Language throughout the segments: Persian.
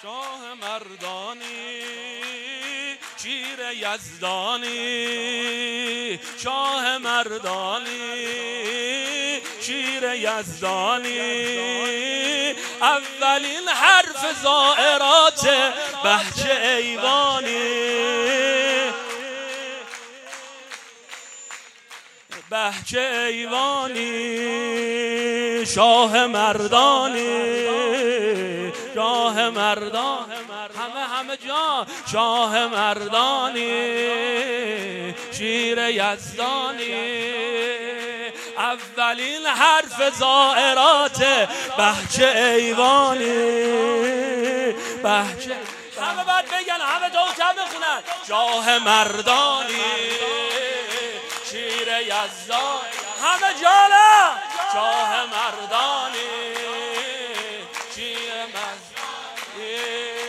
شاه مردانی شیر یزدانی، شاه مردانی شیر یزدانی، اولین حرف زائرات بهجه ایوانی، بهجه ایوانی، شاه مردانی، شاه مردان، همه جا شاه مردانی شیر یزدانی، اولین حرف زائرات بهجه ایوانی، بهجه همه باید بگن، همه دوتا بخونن، شاه مردانی شیر یزدانی، همه جالا شاه مردانی شیر یزدانی،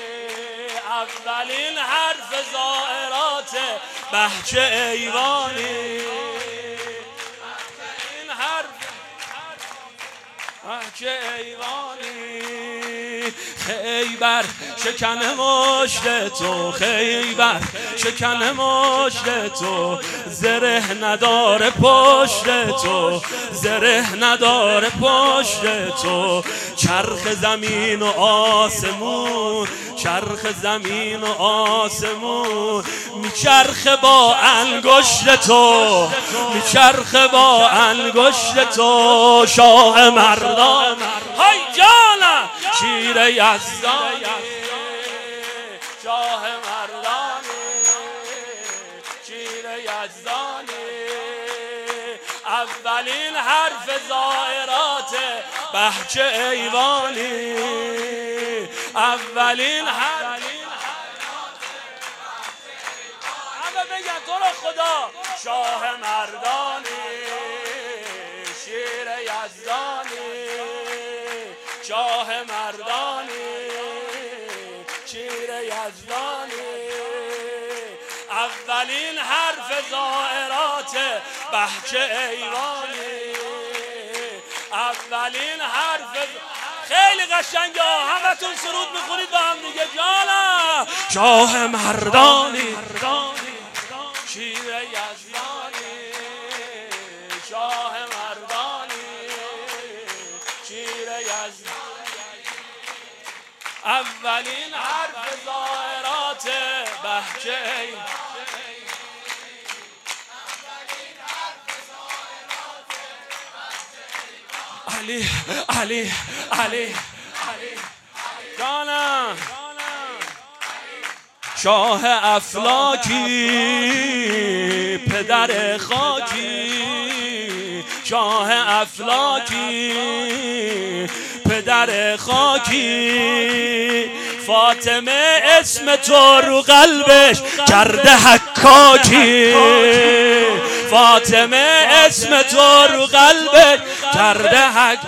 اولین حرف زائرات بهجه ایوانی، اولین حرف بهجه ایوانی، خیبر شکن مشت تو، خیبر شکن مشت تو، زره نداره پشت تو، زره نداره پشت تو، چرخ زمین و آسمون، چرخ زمین و آسمون، میچرخ با انگشت تو، میچرخ با انگشت تو، شاه مردان های جانم شیر یزدانی، شاه مردانی شیر یزدانی، اولین حرف زائرات بهجه ایوانی، اولین حرف، همه بگن تو رو خدا، شاه مردانی شیر یزدانی، شاه مردانی شیر یزدانی، اولین حرف زائرات بهجه ایوانی، اولین حرف خیلی قشنگه، همتون سرود میخونید با هم دیگه، جانم شاه مردانی شیر یزدانی، شاه مردانی شیر یزدانی، اولین حرف زائرات بهجه علی علی علی جانم، شاه افلاکی پدر خاکی، شاه افلاکی پدر خاکی، فاطمه اسم تو رو قلبش کرده حکاکی، فاطمه اسم تو رو قلبش کرده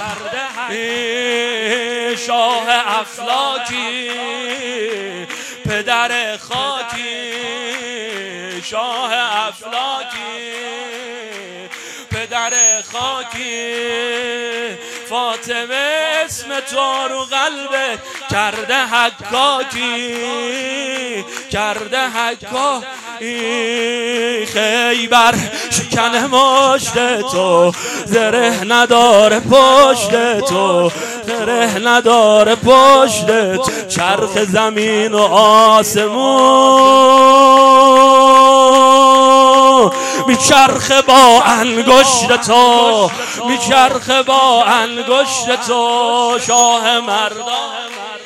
حکاکی، شاه افلاکی پدر خاکی، شاه افلاکی پدر خاکی، فاطمه اسم تو رو قلبت کرده حکاکی، کرده حکاکی، خیبر شکن مشت تو، زره نداره پشت تو، زره نداره پشت تو، چرخ زمین و آسمون، میچرخ با انگشت تو، میچرخ با انگشت تو، شاه مردان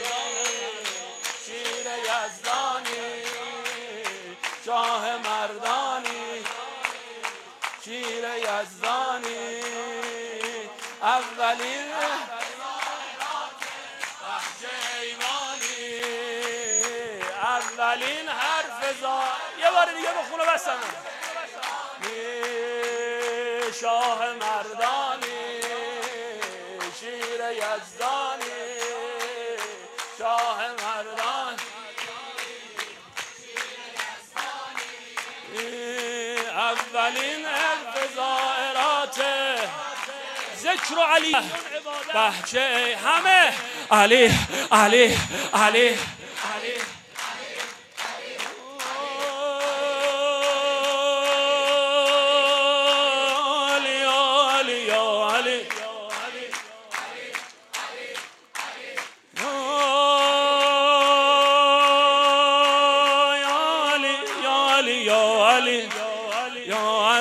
شیر یزدانی، شاه مردانی شیر یزدانی، اولین بهجه ایوانی، اولین حرف یه بار دیگه بخونه بسم شاه مردانی شیر یزدانی، شاه مردان اولین حرف زائرات ذکر علی بهجه همه علی علی علی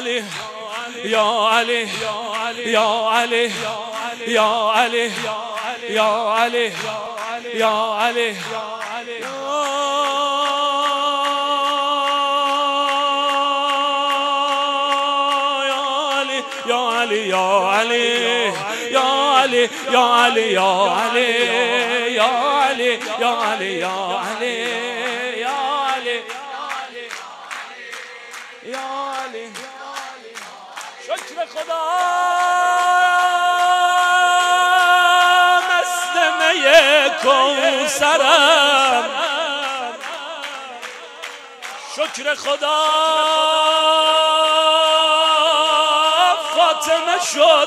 علی یا علی یا علی یا علی یا علی یا علی یا علی یا علی یا علی یا علی یا علی یا علی یا علی یا علی یا علی یا علی شکر خدا مست می کوثرم شکر خدا فاطمه شد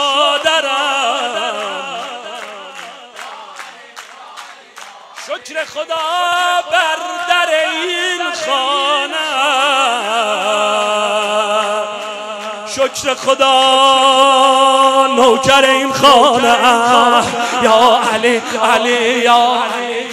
مادرم شکر خدا بر در این خانه شکر خدا نوکر این خانه یا علی علی یا علی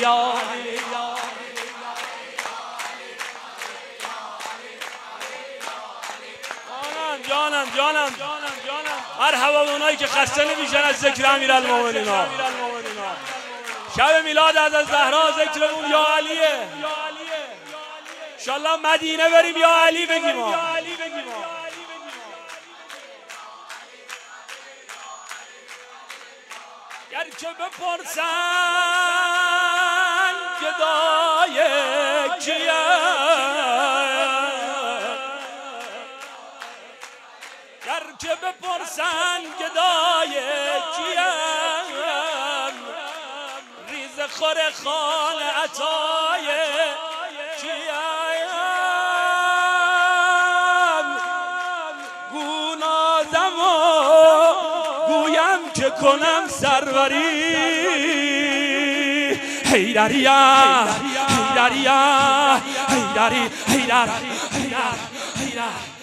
جانم مرحبا به اونایی که خسته نمیشن از ذکر امیرالمومنین ها. شب میلاد از زهرا ذکرمون یا علیه. انشالله مدینه بریم یا علی بگیم. گرچه بپرسن گدای کیه گرچه بپرسن گدای کیم ریز خور خان عطای کیم گونازم و گویم که کنم سروری حیدریه حیدریه حیدری حیدر حیدر حیدر